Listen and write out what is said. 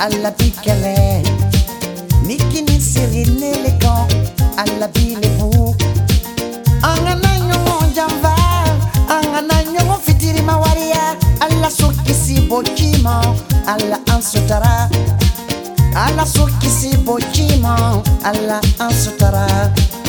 alla bikale nikini sirine leko alla bilebu angana nyongo jamba angana nyongo fitiri mawaria alla sokisi bokimo alla ansutara alla sokisi bokimo alla ansutara